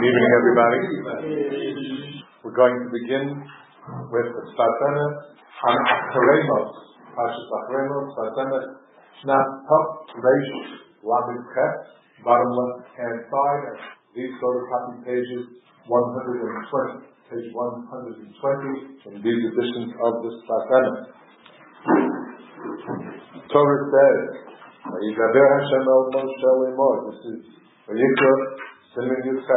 Good evening, everybody. We're going to begin with the Tzfasana on Acharemos, Parshas Acharemos, Tzfasana Shnat Tov Reish Lamed Chet, bottom left-hand side. These photocopy pages 120, page 120 in these editions of this Tzfasana. Torah says, "Vayidaber Hashem el Moshe lemor." This is Vayikra. This is a reminder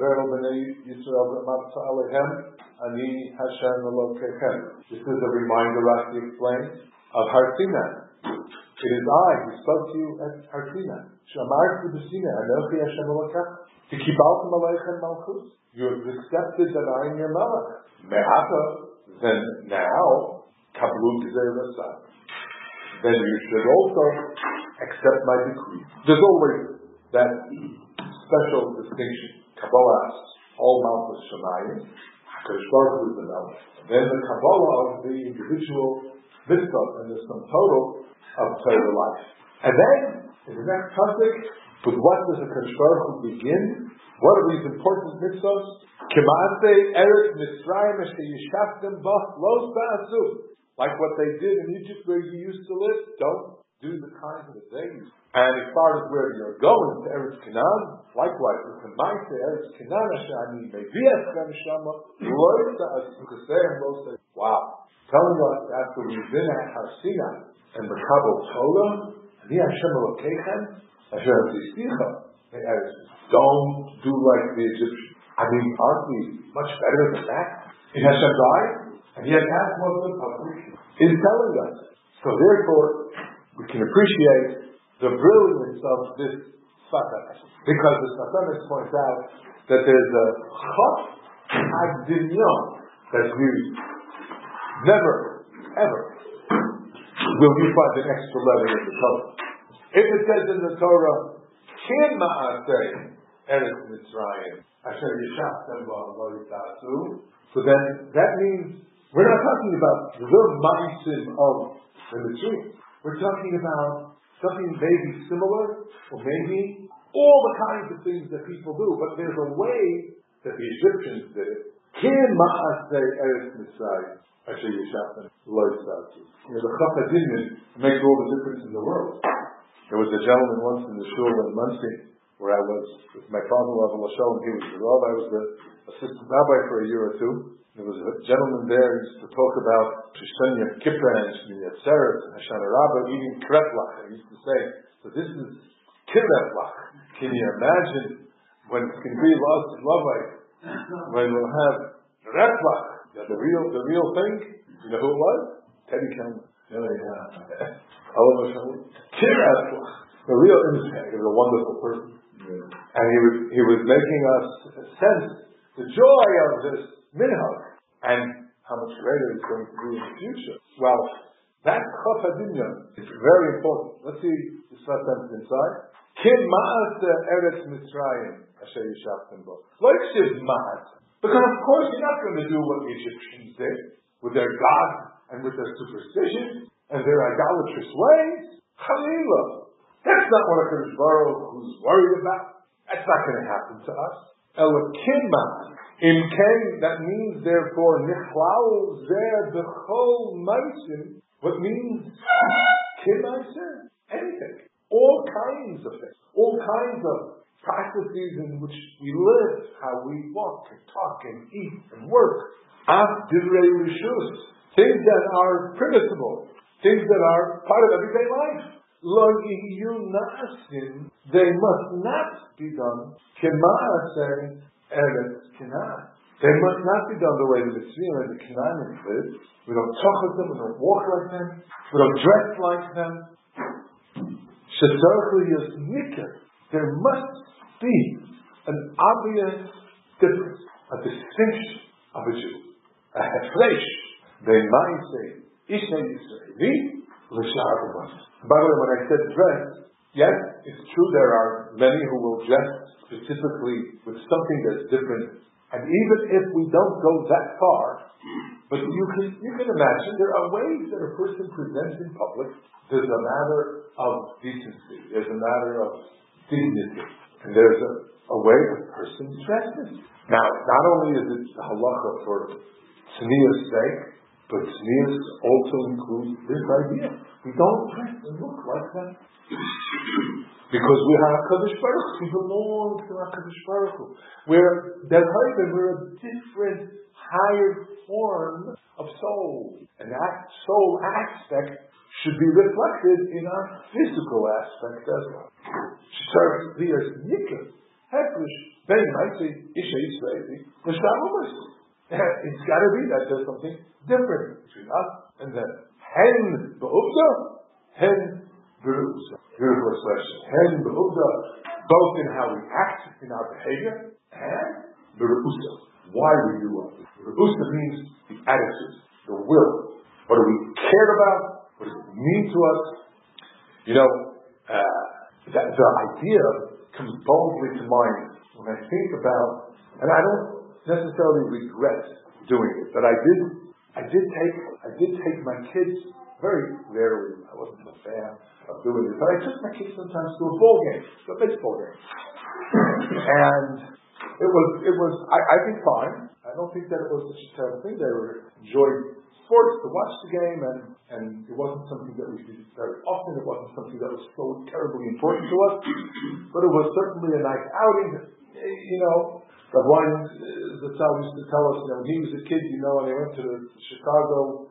Rashi explains of Har Sinai. It is I who spoke to you at Har Sinai. Shamarti b'Sinai, Anochi Hashem Elokecha. Kibaltem aleichem malchus. You have accepted that I am your Melech. Me'ata, then now, kablu gzei rasai. Then you should also accept my decree. There's always that special distinction. Kabbalah asks, all Malchus Shemayim, HaKadosh Baruch Hu is the Melech. Then the Kabbalah of the individual mitzvah, and the sum total of Torah life. And then, in the next topic, with what does HaKadosh Baruch Hu begin? What are these important mitzvahs? K'ma'aseh Eretz Mitzrayim asher yishaftem bach lo ta'asu. Like what they did in Egypt where you used to live, don't do the kinds of things. And as far as where you're going, to Eretz Canaan, likewise, with the Ma'aseh Eretz Canaan, Ashani, Mevi'eschem Shama, Loisa Asukaseh, Loisa. Wow. Telling us after we've been at Har Sinai and the Kabbalah Torah, Ani Hashem Elokechem, Asher Tzisticha, don't do like the Egyptians. I mean, aren't we much better than that? In Hashem died, and yet that wasn't public. Is telling us. So therefore, we can appreciate the brilliance of this Tzfasana, because the Tzfasana points out that there's a Chaf Adinyon that's used. Never, ever will you find an extra letter in the Torah. If it says in the Torah, Kin Ma'aseh Eretz Mitzrayim Asher Yishaftem Lo Yitasu, so then that means we're not talking about the Ma'isim of the Mitzrayim. We're talking about something maybe similar, or maybe all the kinds of things that people do, but there's a way that the Egyptians did it. Kin ma'aseh eretz Mitzrayim asher yishaftem lo yitasu. The Chaf Adinyon makes all the difference in the world. There was a gentleman once in the shul in Muncie, where I was with my father-in-law, and he was the rabbi. I was the assistant rabbi for a year or two. There was a gentleman there who used to talk about Shishon Yom Kippur and Shmini Atzeret and Hoshana Rabbah eating kreplach. He used to say, so this is kireplach. Can you imagine when it's going to be lost in Lovite, when we'll have replach, the real thing? You know who it was? Teddy Kellman. Kireplach. The real image. He was a wonderful person. Yeah. And he was making us sense the joy of this minhag, and how much greater it's going to be in the future. Well, that Chaf Adinyon is very important. Let's see this last sentence inside. Kin ma'aseh eretz Mitzrayim asher yishaftem bo. Like shiv ma'aseh. Because of course you're not going to do what the Egyptians did with their gods and with their superstitions and their idolatrous ways. Chalila. That's not what HaKadosh Baruch Hu's worried about. That's not going to happen to us. Elokim ma'aseh. In Ken, that means therefore nichlal zeh b'chol ma'asim. What means kin ma'asim? Anything, all kinds of things, all kinds of practices in which we live, how we walk and talk and eat and work. Af divrei rishus, things that are permissible, things that are part of everyday life. Lo yiyu na'asim, they must not be done kin ma'asim. Eretz Canaan. They must not be done the way the Mitzrayim and the Canaanites live. We don't talk with them, we don't walk like them, we don't dress like them. There must be an obvious difference, a distinction of a Jew. A hefresh. They might say, Isha Yisraeli, L'shar B'mas. By the way, when I said dress, yes, it's true there are many who will dress specifically with something that's different. And even if we don't go that far, but you can imagine there are ways that a person presents in public. There's a matter of decency. There's a matter of dignity. And there's a way a person dresses. Now, not only is it halacha for tznius sake, but tznius also includes this idea. We don't dress and look like that. Because we have HaKadosh Baruch Hu. We belong to HaKadosh Baruch Hu. We're a different, higher form of soul. And that soul aspect should be reflected in our physical aspect as well. It's got to be that there's something different between us and them. Hen be'uvda, hen be'usa. Beautiful expression. Hen be'uvda, both in how we act, in our behavior, and be'usa, why we do what we do. Be'usa means the attitude, the will. What do we care about? What does it mean to us? That the idea comes boldly to mind when I think about, and I don't necessarily regret doing it, but I did take my kids very rarely. I wasn't a fan of doing it, but I took my kids sometimes to a ball game, to a baseball game, and it was I think fine. I don't think that it was such a terrible thing. They were enjoying sports to watch the game, and it wasn't something that we did very often. It wasn't something that was so terribly important to us, but it was certainly a nice outing. The one the Tzal used to tell us, when he was a kid, and they went to the Chicago,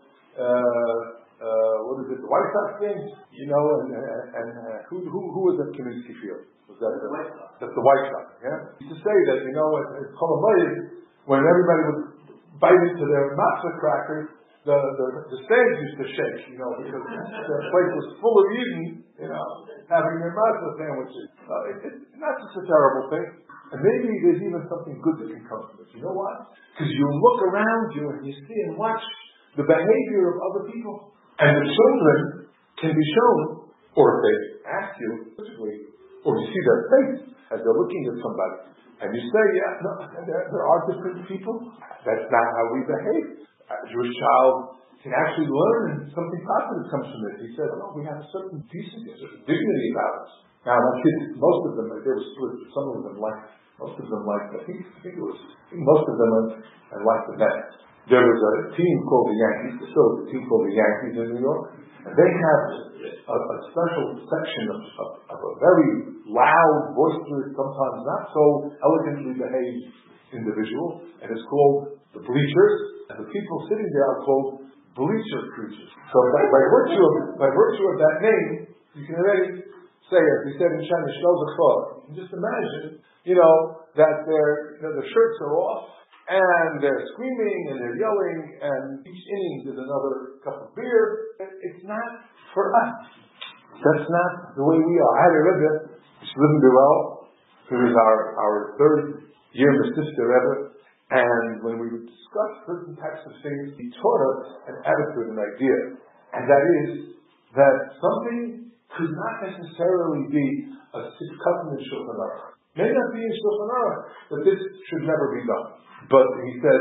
the White Sox game, and who was at Kaminsky Field? Was that that's the White Sox? Yeah, he used to say that at Cholamayid, when everybody would bite into their matzah crackers, the stage used to shake, because the place was full of Eden, having their matzah sandwiches. It's not just a terrible thing. And maybe there's even something good that can come from it. You know why? Because you look around you and you see and watch the behavior of other people. And the children can be shown, or if they ask you, physically, or you see their face as they're looking at somebody, and you say, there are different people. That's not how we behave. A Jewish child can actually learn something positive comes from this. He said, we have a certain decency, a certain dignity about us. Now, my kids, most of them, they were split. Some of them liked, most of them liked, I think most of them liked the Mets. There was a team called the Yankees, still a team called the Yankees in New York, and they have a special section of a very loud, boisterous, sometimes not so elegantly behaved individual, and it's called the bleachers, and the people sitting there are called bleacher creatures. So by virtue of that name, you can already say, as we said in Shana Shnozachor, you can just imagine, that their shirts are off, and they're screaming, and they're yelling, and each inning is another cup of beer. It's not for us. That's not the way we are. I had a Rebbe, Shlim Durel, who is our third year Mesister Rebbe, and when we would discuss certain types of things, he taught us an attitude, an idea, and that is that something could not necessarily be a custom in Shulchan Aruch. May not be in Shulchan Aruch, but this should never be done. But he said,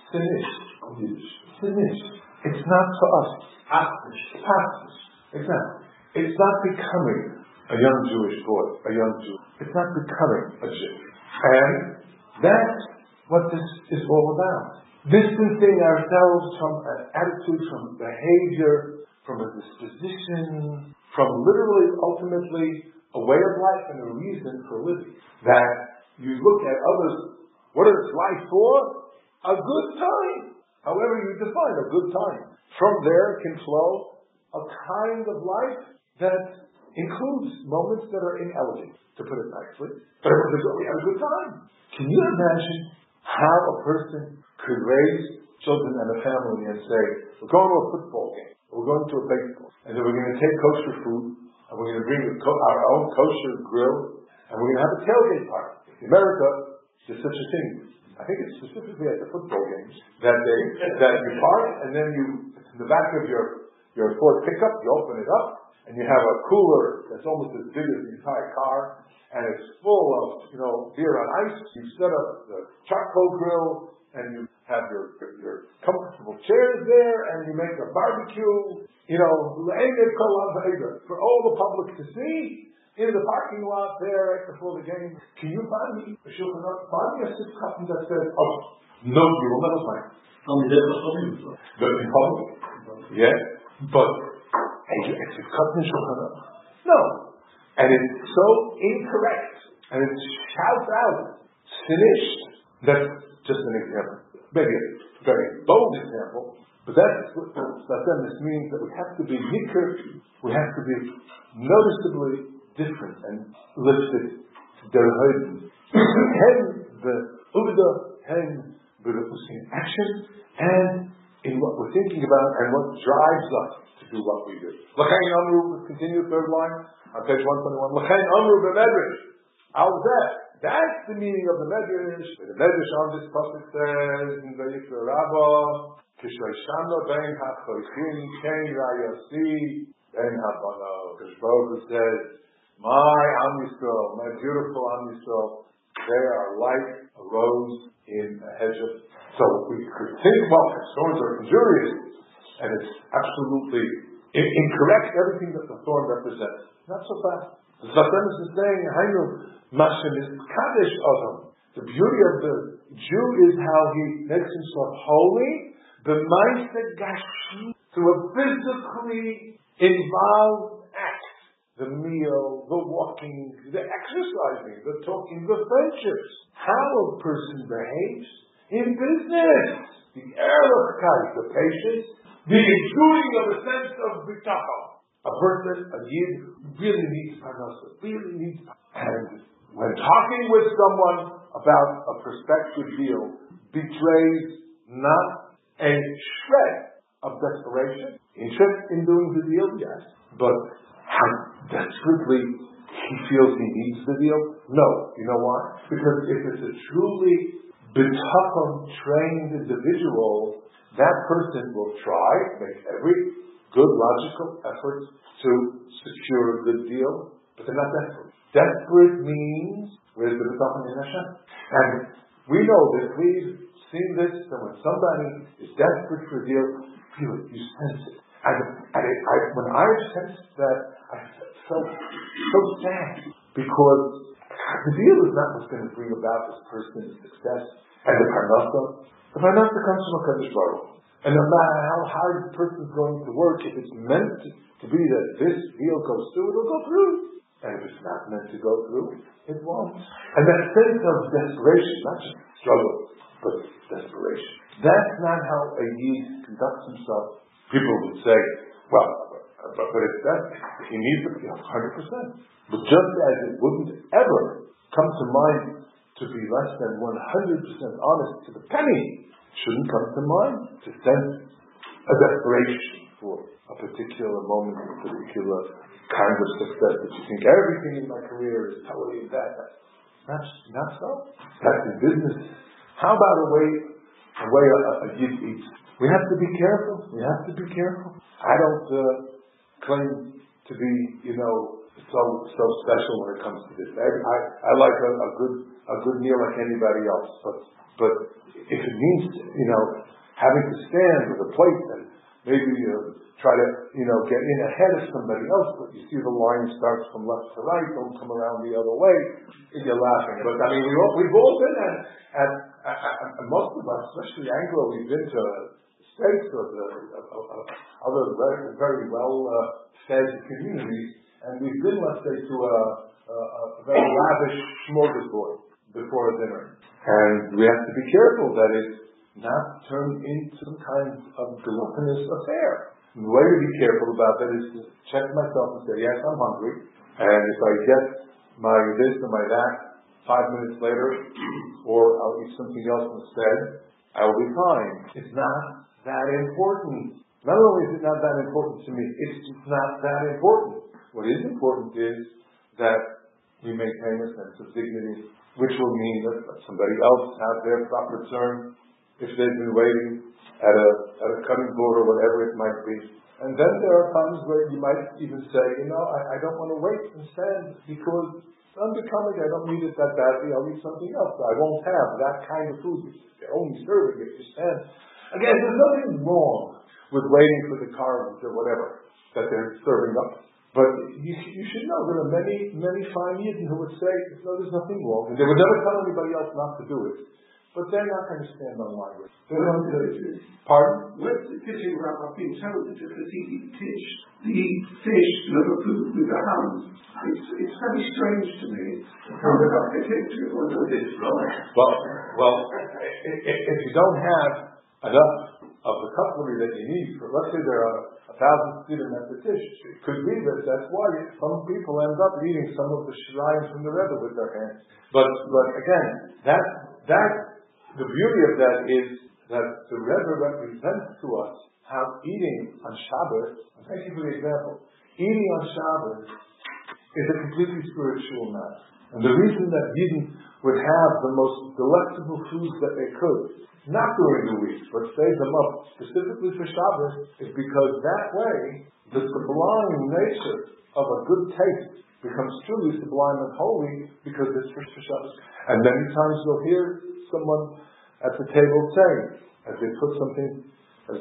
sinish. It's not for us. Exactly. It's not becoming a young Jewish boy, a young Jew. It's not becoming a Jew. And that's what this is all about. Distancing ourselves from an attitude, from behavior, from a disposition, from literally, ultimately, a way of life and a reason for living. That you look at others, what is life for? A good time. However you define a good time. From there can flow a kind of life that includes moments that are inelegant, to put it nicely. But we have a good time. Can you imagine how a person could raise children and a family and say, we're going to a football game, we're going to a baseball, and then we're going to take kosher food, and we're going to bring our own kosher grill, and we're going to have a tailgate party. In America, there's such a thing. I think it's specifically at the football games that you park, and then in the back of your Ford pickup, you open it up, and you have a cooler that's almost as big as the entire car, and it's full of beer on ice. You set up the charcoal grill, and you have your comfortable chairs there, and you make a barbecue. For all the public to see. in the parking lot there right before the game. Can you find me a Shulchan Aruch? Find me a sitcom that says, oh, no, you will never find it. In public. Yeah. But it's a cut in Shulchan Aruch. No. And it's so incorrect. And it shouts out, finished. That's just an example. Maybe a very bold example. But that's what this means, that we have to be nikr, we have to be noticeably different and lifted to der Heiden. The Uvda, in action, and in what we're thinking about, and what drives us to do what we do. L'chein amru, continue third line, on page 121. L'chein amru b'medrash. That's the meaning of the medrash. The medrash on this pasuk says in Vayikra Rabbah, Kishoishana ben hachoichin ken rayasi ben habano. Because Baruch says, my Am Yisrael, my beautiful Am Yisrael, they are like a rose in a hedge of. So we could think, well, thorns are injurious, and it's absolutely incorrect, everything that the thorn represents. Not so fast. The Satanis is saying, Hainu, Mashem is Kaddish Adam. The beauty of the Jew is how he makes himself holy, the Maisa Gashi, through a physically involved act. The meal, the walking, the exercising, the talking, the friendships. How a person behaves in business. The Ehrlichkeit, the patience, the ensuing of a sense of bitachon. A person, a yid, really needs parnasa, really needs. And when talking with someone about a prospective deal, betrays not a shred of desperation. Interest in doing the deal, yes, but how desperately he feels he needs the deal? No. You know why? Because if it's a truly bitachon trained individual, that person will try, make every good logical effort to secure a good deal, but they're not desperate. Desperate means, where's the bitachon in Hashem? And we know that we've seen this, that when somebody is desperate for a deal, feel it, you sense it. When I sensed that, I felt so sad, because the deal is not what's going to bring about this person's success and the parnasa. The parnasa comes from HaKadosh Baruch Hu. And no matter how hard the person is going to work, if it's meant to be that this deal goes through, it'll go through. And if it's not meant to go through, it won't. And that sense of desperation, not just struggle, but desperation. That's not how a yid conducts himself. People would say, well, but if that, he needs to be 100%. But just as it wouldn't ever come to mind to be less than 100% honest to the penny, shouldn't come to mind to sense a desperation for a particular moment, a particular kind of success that you think everything in my career is totally in that. That's not so. That's in business. How about a way a yid eats? We have to be careful. We have to be careful. I don't claim to be, so special when it comes to this. I like a good meal like anybody else, but if it means, having to stand with a plate and maybe try to, get in ahead of somebody else, but you see the line starts from left to right, don't come around the other way, you're laughing. But I mean, we've all been at most of us, especially Anglo, we've been to the States or other very well fed communities, and we've been, let's say, to a very lavish smorgasbord before a dinner. And we have to be careful that it not turn into some kind of gluttonous affair. And the way to be careful about that is to check myself and say, yes, I'm hungry, and if I get my this or my that 5 minutes later, or I'll eat something else instead, I will be fine. It's not that important. Not only is it not that important to me, it's just not that important. What is important is that we maintain a sense of dignity, which will mean that somebody else has their proper turn if they've been waiting at a cutting board or whatever it might be. And then there are times where you might even say, I don't want to wait and stand because it's unbecoming, I don't need it that badly, I'll eat something else. I won't have that kind of food. They're only serving if you stand. Again, there's nothing wrong with waiting for the carbs or whatever that they're serving up. But you should know there are many fine Yidden who would say, no, there's nothing wrong, and they would never tell anybody else not to do it. But they're not going to stand on my word. Pardon? What's the teaching Rabbi being told that if he teach the fish with the hands? It's very strange to me. How did I get into this? Well, if you don't have enough of the cutlery that you need, let's say there are 1,000 students at the dish, it could be that that's why some people end up eating some of the shirayim from the Rebbe with their hands. But again, the beauty of that is that the Rebbe represents to us how eating on Shabbos, thank you for the example, eating on Shabbos is a completely spiritual matter. And the reason that Yidden would have the most delectable foods that they could, not during the week, but save them up specifically for Shabbos, is because that way the sublime nature of a good taste becomes truly sublime and holy because it's for Shabbos. And many times you'll hear someone at the table saying, as they put a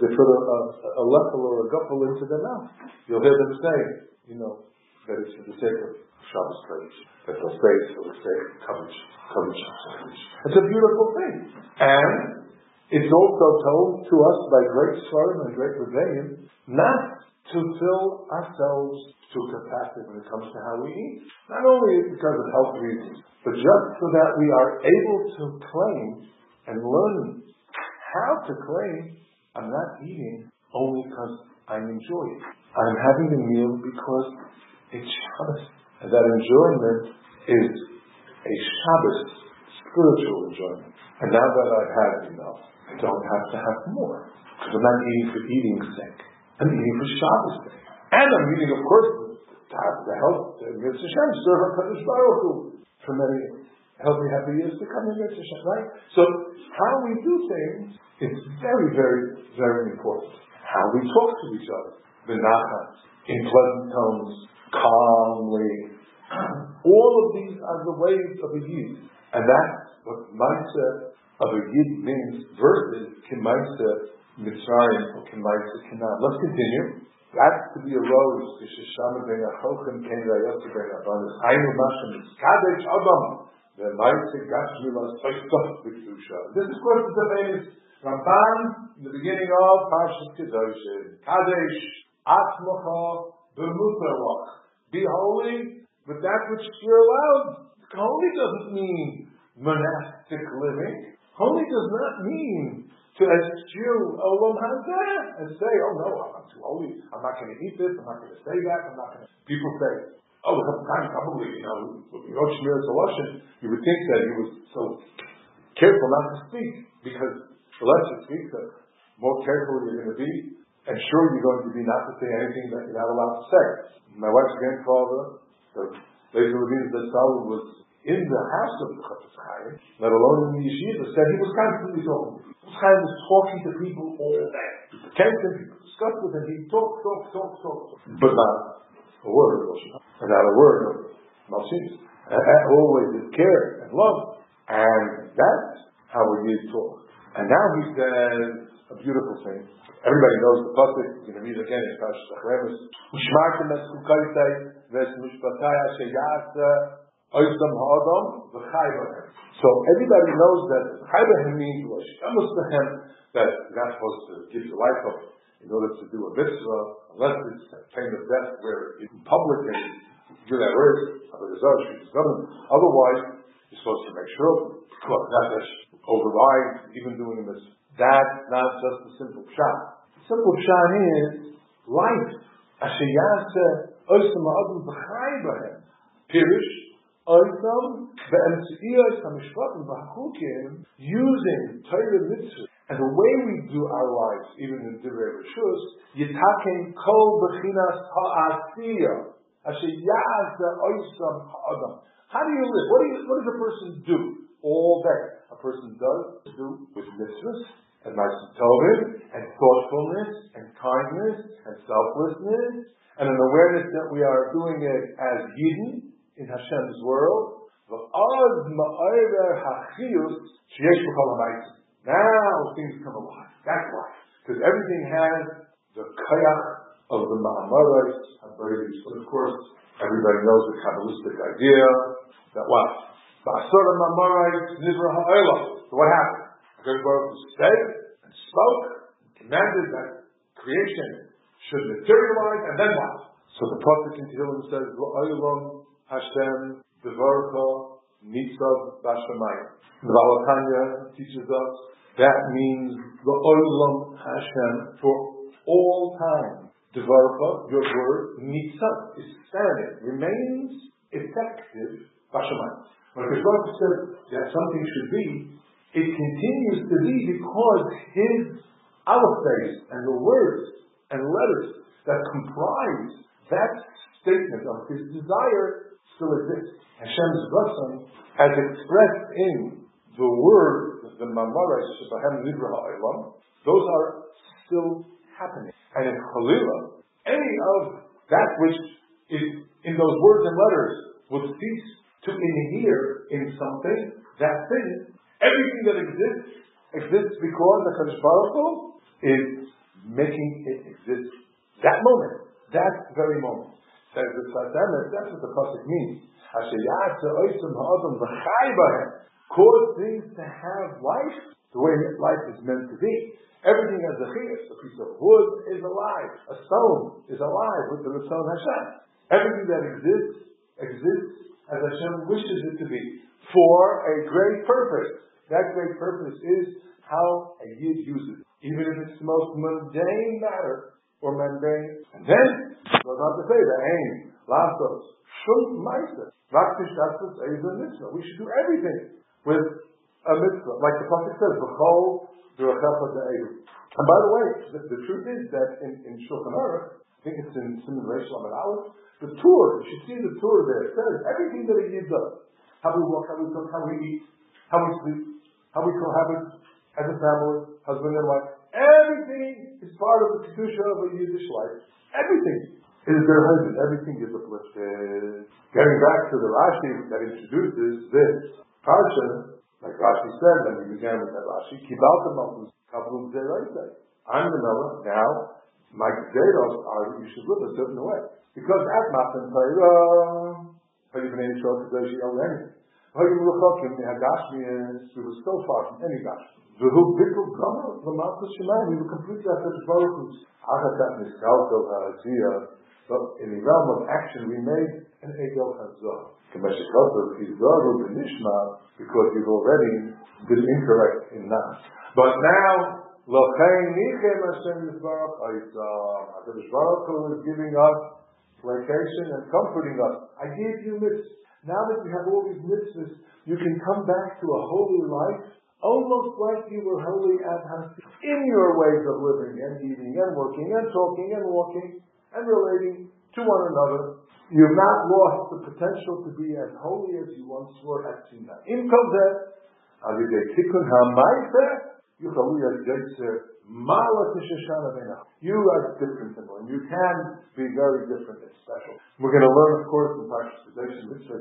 lefel or a guffel into their mouth, you'll hear them say, that it's for the sake of Shabbos Kodesh, that they'll say it's for the sake of Kodesh. It's a beautiful thing. And it's also told to us by great Sfarim and great Rebbeim not to fill ourselves to capacity when it comes to how we eat. Not only because of health reasons, but just so that we are able to claim and learn how to claim, I'm not eating only because I enjoy it. I'm having a meal because it's Shabbos. And that enjoyment is a Shabbos spiritual enjoyment. And now that I've had enough, I don't have to have more. Because I'm not eating for eating's sake. I'm eating for Shabbos' sake. And I'm eating, of course, to have the health, Mitzvah Shem, serve HaKadosh Baruch Hu for many healthy, happy years to come in Mitzvah Shem, right? So how we do things is very, very, very important. How we talk to each other, benachas, in pleasant tones, calmly. All of these are the ways of a Yid. And that's what Maaseh of a Yid means versus Kemaaseh Mitzrayim or Kemaaseh Canaan. Let's continue. That's to be a rose. This is Shama ben Achochem, Ken Rayotze ben Abanis. Hainu Mashem is Kadesh Adam. The Maaseh Gashmilas Toistof B'Kedusha. This is, of course, the famous Ramban in the beginning of Parshas Kedoshim. Kadesh Atzmocha B'Mutarlach. Be holy with that which you're allowed. Holy doesn't mean monastic living. Holy does not mean to eschew Olam Hazeh and say, oh no, I'm too holy. I'm not going to eat this. I'm not going to say that. I'm not going to. People say, oh, probably, Yoch Shmir Zoloshin, you would think that he was so careful not to speak because the less you speak, the more careful you're going to be. And sure, you're going to be not to say anything that you're not allowed to say. My wife's grandfather, the Lezer Rabin Zatzal, was in the house of the Chafetz Chaim, let alone in the yeshiva, said he was constantly talking. Chafetz Chaim was talking to people all day. People came to him, people discussed with him, he talked. But not a word of Lashon Hara, and not a word of Malshinis. Always with care and love. And that's how we need to talk. And now he says a beautiful thing. Everybody knows the pasuk. We're going to read again in Parshas Achremes. Ushmartem es chukotai ves mishpatai asher ya'aseh oisam ha'adam v'chai b'hem. So everybody knows that chai b'hem means l'shamus b'hem, that you're not supposed to give your life up in order to do a mitzvah, unless it's a pain of death where it's in public and you do that word, otherwise you're supposed to make sure override even doing a mitzvah. That's not just a simple pshat. The simple pshat is life. Asher yaseh oisam ha'adam v'chai b'hem. Pirish oisam ve'emtzi'iyos ha'mishpatim v'hachukim, using Torah mitzvah and the way we do our lives, even in Divrei Rishus, yitaken kol b'chinas ha'asiyah. Asher yaseh oisam ha'adam. How do you live? What does a person do all day? A person does do with mitzvahs and ma'asim tovim and thoughtfulness and kindness and selflessness and an awareness that we are doing it as Yidden in Hashem's world. Now things come alive. That's life. Because everything has the koyach of the Ma'amarais HaBreilis. But of course, everybody knows the Kabbalistic idea that what? Ba'asara Ma'amarais Nivra Ha'olam. So what happened? HaKadosh Baruch Hu said and spoke, commanded that creation should materialize, and then what? So the Prophet in Tehillim says, V'olam Hashem Devarcha Nitzav B'Shamayim. The Baal HaTanya teaches us that means V'olam Hashem for all time. Devarcha, your word, Nitzav, is standing, remains effective B'Shamayim. When the Prophet said that something should be, it continues to be because his alphabet and the words and letters that comprise that statement of his desire still exist. Hashem's blessing, as expressed in the word, the Ma'amarais Shebahem Nivra Ha'olam, those are still happening. And in Chalila, any of that which is in those words and letters would cease to inhere in something, that thing, everything that exists because the HaKadosh Baruch Hu is making it exist. That moment, that very moment. Says the Sfas Emes, that's what the pasuk means. Cause things to have life the way that life is meant to be. Everything has a chiyus. A piece of wood is alive. A stone is alive with the Ratzon Hashem. Everything that exists as Hashem wishes it to be for a great purpose. That great purpose is how a yid uses it, even if it's the most mundane matter or mundane. And then goes on to say the aim, lasos, shum ma'aser, raktish dasos eiza mitzvah. We should do everything with a mitzvah, like the prophet says, v'chol d'rachecha de'edu. And by the way, the truth is that in Shulchan Aruch, I think it's in Siman Reish Lamed Aleph, the Torah, you should see the Torah there, it says everything that a yid does. How we walk, how we talk, how we eat, how we sleep, how we cohabit as a family, husband and wife. Everything is part of the kedusha of a Yiddish life. Everything is their husband. Everything is uplifted. Getting back to the Rashi that introduces this parsha, like Rashi said when we began with that Rashi, Kibalta Malchus Kavlu Zeraita. I'm the Melech. Now, my Zeros are that you should live a certain way. Because at Matan Torah, Hayibnei Yisrael Kadoshi Eleni. We were so far from any Gashmi. We were completely after the Baruch. But in the realm of action, we made an Egel Hazor. Because you've already been incorrect in that. But now, HaKadosh Baruch Hu is giving us placation and comforting us. I gave you mitzvahs. Now that you have all these mitzvahs, you can come back to a holy life, almost like you were holy at Hasi, in your ways of living and eating and working and talking and walking and relating to one another. You've not lost the potential to be as holy as you once were at Sinai. In Kozeh, Tikun HaMaiseh, you are different than one. You can be very different and special. We're going to learn, of course, in Parshas Kedoshim Mitzvah,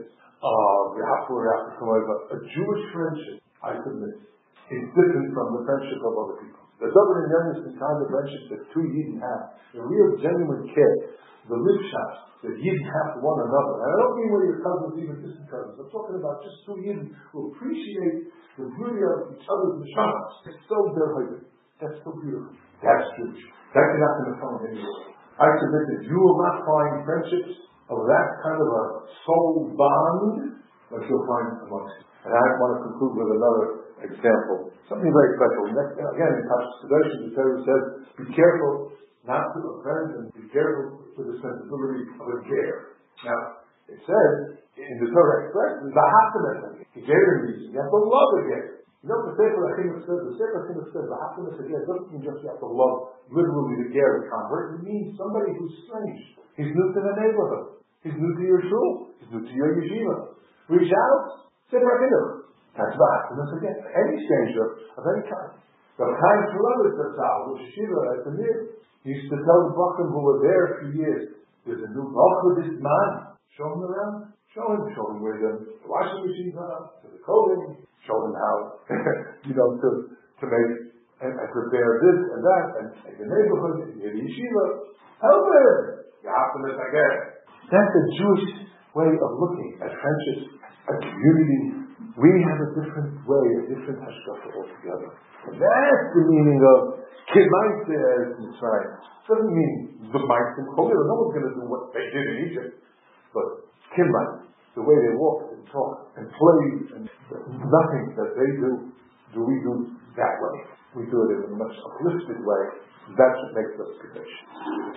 a Jewish friendship, I submit, is different from the friendship of other people. The Dover and Youngest kind of friendship that two Yidden have, the real genuine care, the livshas that Yidden have to one another. And I don't mean when your cousins, even distant cousins. I'm talking about just two Yidden who appreciate the beauty of each other's neshamas. It's so their. That's so beautiful. That's Jewish. That you're not going to find anywhere. I submit that you will not find friendships of that kind of a soul bond like you'll find amongst you. And I want to conclude with another example. Something very special. Again, in Parshas Kedoshim, the Torah says, be careful not to offend and be careful with the sensibility of a ger. Now, it says, in the Torah expresses, the ger means you have to love a ger. You know what the Sefer HaChinuch says? The Sefer HaChinuch says, the Happiness of ger doesn't mean just you have to love literally the ger, the convert. It means somebody who's strange. He's new to the neighborhood. He's new to your shul. He's new to your yeshiva. Reach out, Sefer HaChinuch. That's the happiness of ger. Any stranger of any kind. The kind of brothers that's out, the yeshiva at the near. He used to tell the Bachim who were there for years, there's a new Bach with this man. Show him around. Show him where the washing machines are, to the clothing. Show him how, to make and prepare this and that, and in the neighborhood, in the yeshiva. Help him! You're optimist, I guess. That's a Jewish way of looking at friendships, at community. We have a different way, a different hashkafa altogether. And that's the meaning of Kimaita as Mitzrayim. Doesn't mean the Maitim Cholera. No one's going to do what they did in Egypt. But Kimaita, the way they walk and talk and play, and nothing that they do we do that way. We do it in a much uplifted way. That's what makes us Kadesh.